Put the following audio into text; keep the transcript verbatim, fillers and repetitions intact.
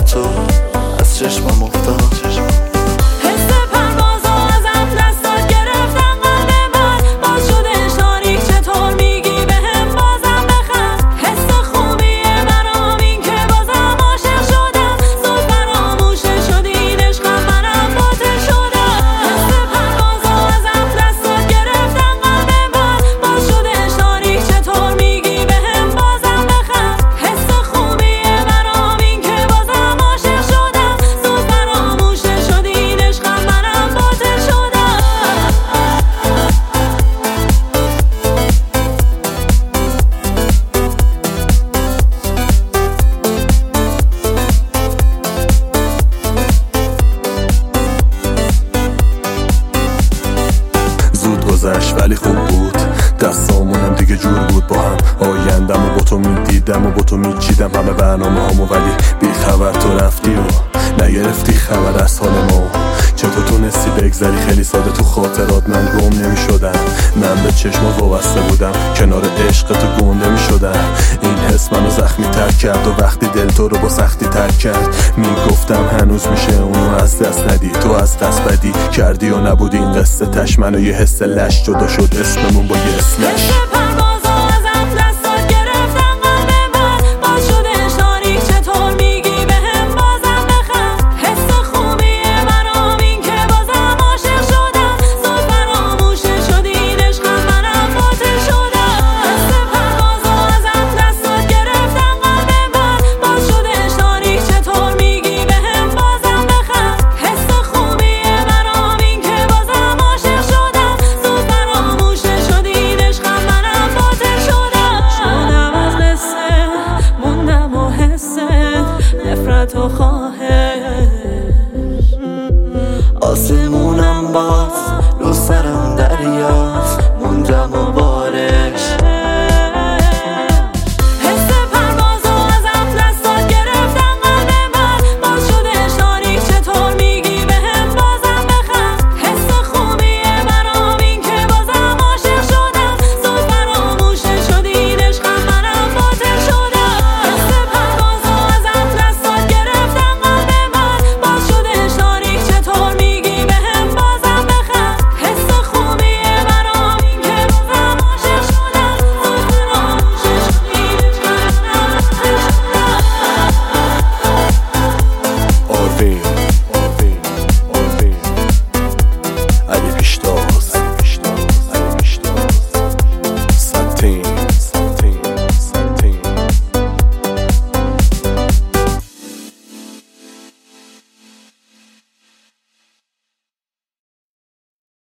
تو از چشمم افتاد. ولی خوب بود، دستامونم دیگه جور بود با هم. آیندم و با تو میدیدم و با تو میچیدم همه برنامه هامو، ولی بی خبر تو رفتی و نگرفتی خبر از حال ما. چطور تونستی بگذری خیلی ساده تو خاطرات، من گم نمیشدم. من به چشما وابسته بودم، کنار عشق تو گونده میشدم. این حس منو زخمی تر کرد و وقتی دل تو رو با سختی تر کرد میگفتم هنوز میشه اونو از دست ندی. تو از دست بدی کردی و نبودی این قصه تش، منو یه حس لش جدا شد اسممون با یه اسلش. تو خواهش آسمونم باز